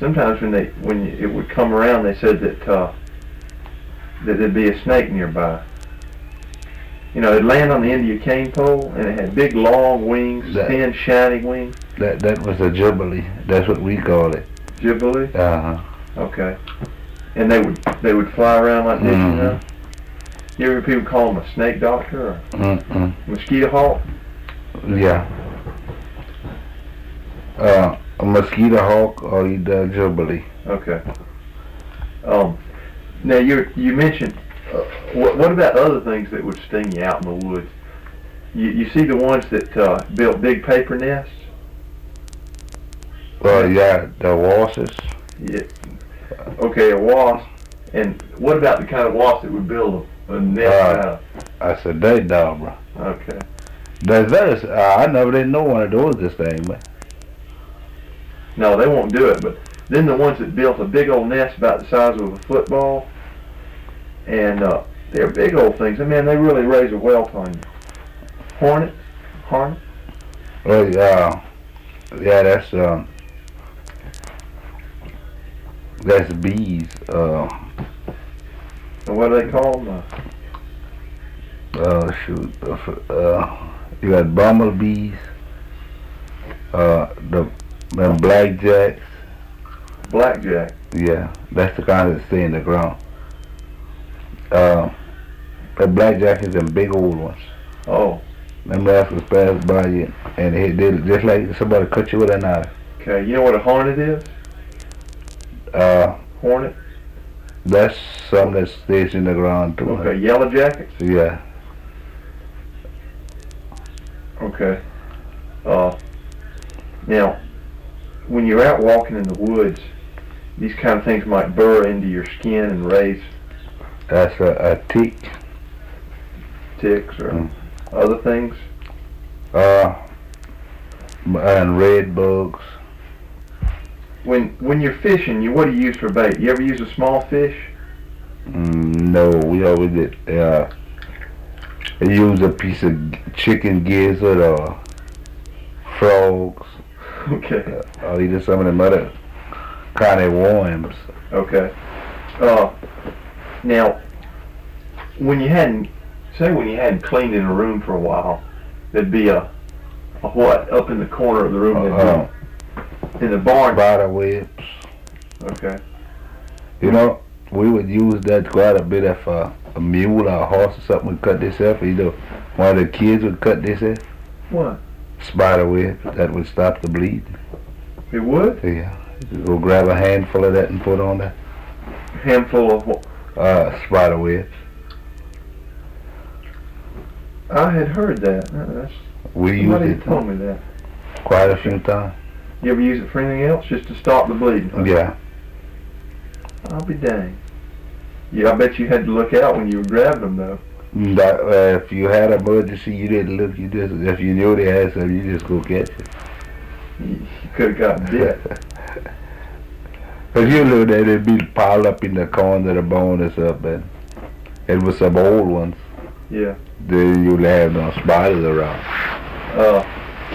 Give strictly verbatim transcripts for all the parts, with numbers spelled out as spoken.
sometimes when they when it would come around, they said that uh, that there'd be a snake nearby. You know, it'd land on the end of your cane pole, and it had big, long wings, That- thin, shiny wings. That that was a jubilee. That's what we call it. Jubilee. Uh huh. Okay. And they would they would fly around like this, Mhm. you know. You ever hear people call them a snake doctor or Mm-mm. mosquito hawk? Yeah. Uh, a mosquito hawk or either jubilee. Okay. Um. Now you you mentioned. Uh, what, what about other things that would sting you out in the woods? You you see the ones that uh, built big paper nests? Well, yeah, the wasps. Yeah. Okay, a wasp. And what about the kind of wasp that would build a, a nest Uh, out? I said, they dog, bro. Okay. There's those. Uh, I never did know one of those this thing, man. No, they won't do it. But then the ones that built a big old nest about the size of a football, and uh, they're big old things. I mean, they really raise a welt on you. Hornet, hornet. Well, yeah, yeah, that's um, that's bees. Uh, And what do they call them? Uh, uh, shoot, uh, f- uh, you got bumblebees. Uh, the the blackjacks. blackjack. Yeah, that's the kind that stay in the ground. Uh, the blackjack is them big old ones. Oh, Them rascals pass by you and they did it just like somebody cut you with a knife. okay. You know what a hornet is? Uh, Hornet. that's something that stays in the ground too. Okay, yellow jackets. Yeah. Okay. Uh, now, when you're out walking in the woods, these kind of things might burrow into your skin and raise That's a, a tick. ticks or Mm. other things. Uh, and red bugs. When when you're fishing, you what do you use for bait? You ever use a small fish? Mm, no, we always did. Uh, use a piece of g- chicken gizzard or frogs Okay. uh, or either some of them other kind of worms. Okay. Uh, now, when you hadn't, say when you hadn't cleaned in a room for a while, there'd be a, a what up in the corner of the room? Uh, There'd be, in the barn. spider webs. Okay. You know, we would use that quite a bit if uh, a mule or a horse or something would cut this off. Either one of the kids would cut this off. What? Spider web that would stop the bleeding. It would? Yeah. You go grab a handful of that and put on that. Handful of what? Uh, spider webs. I had heard that. Uh, That's, We used somebody it told me that. quite a few times. You ever use it for anything else? Just to stop the bleeding? Yeah. I'll be dang. Yeah, I bet you had to look out when you were grabbing them, though. That, uh, if you had an emergency, you didn't look. You just, if you knew they had something, you just go catch it. You, you could have gotten bit. Cause you knew that it'd be piled up in the corner of the bonus up, and it was some old ones. Yeah. Then you'd have no spiders around. Uh,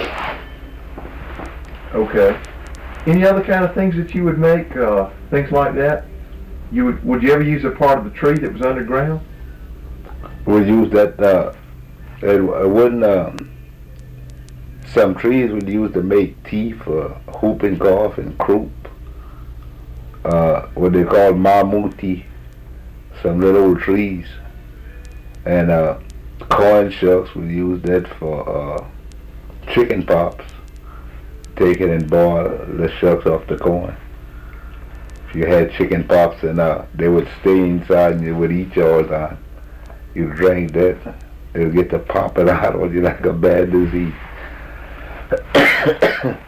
okay. Any other kind of things that you would make? Uh, things like that? You would? Would you ever use a part of the tree that was underground? We use that. Uh, it, it wouldn't. Um, some trees would use to make teeth for whooping cough and croup. Uh, what they call mamuti, some little old trees, and uh, corn shucks would use that for uh, chicken pops. Take it and boil the shucks off the corn. If you had chicken pops and uh, they would stay inside and you would eat yours on. You drink that, it'll get to popping out on you like a bad disease.